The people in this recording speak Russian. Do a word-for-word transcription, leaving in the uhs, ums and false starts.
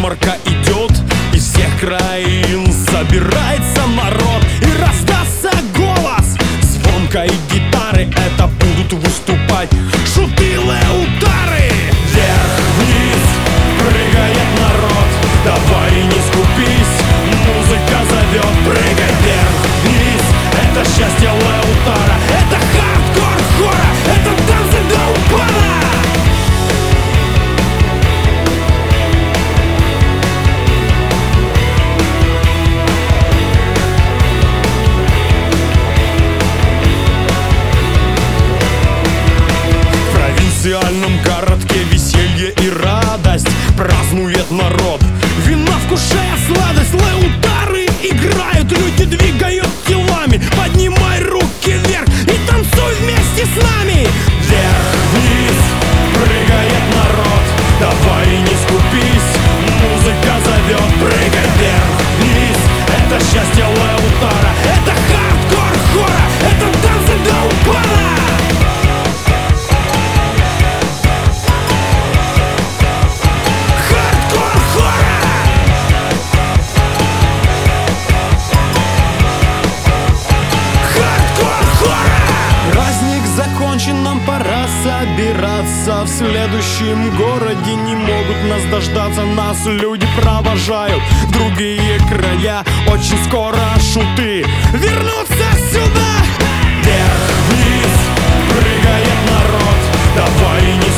Ярмарка идет из всех краин, собирается народ и раздастся голос звонкой гитары. Это будут выступать шуты Леутары. Вверх-вниз прыгает народ, давай не скупись, музыка зовет. Прыгай вверх-вниз, это счастье Леутара, это хардкор хора, это танцы до упора. В провинциальном городке веселье и радость празднует народ, вина вкушая сладость. Леутары играют, люди двигают телами. Поднимай руки вверх и танцуй вместе с нами. Вверх-вниз прыгает народ, давай не скупись, музыка зовет. Прыгай вверх-вниз, это счастье Леутара, это хардкор хора, это танцы до упора. Нам пора собираться. В следующем городе не могут нас дождаться. Нас люди провожают в другие края. Очень скоро шуты вернутся сюда. Вверх-вниз прыгает народ, давай не